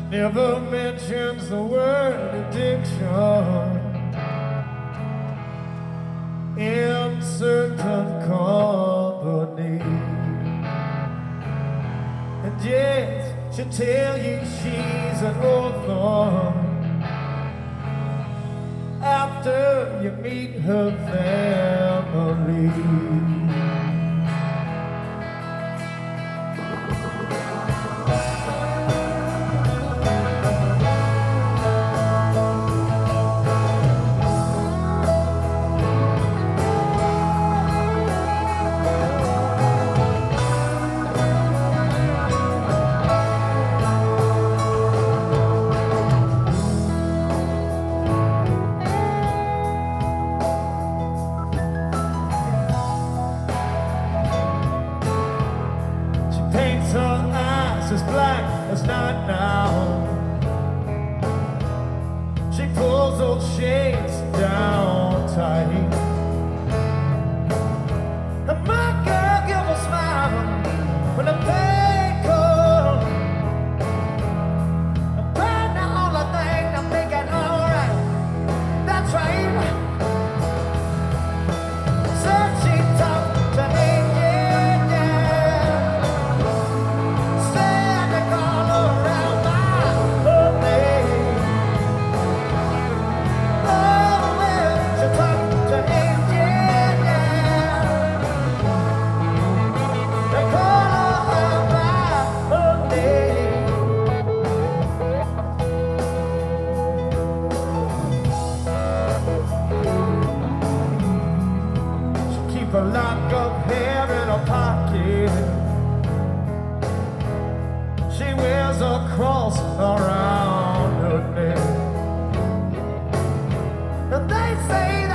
never mentions the word addiction in certain company. And yet she'll tell you she's an orphan after you meet her family. Paints her eyes as black as night now. She pulls those shades down tight. And my girl gives a smile when the pain comes. And right now all I think I'm thinking, alright, that's right. So she talked to me. A lock of hair in her pocket. She wears a cross around her neck. And they say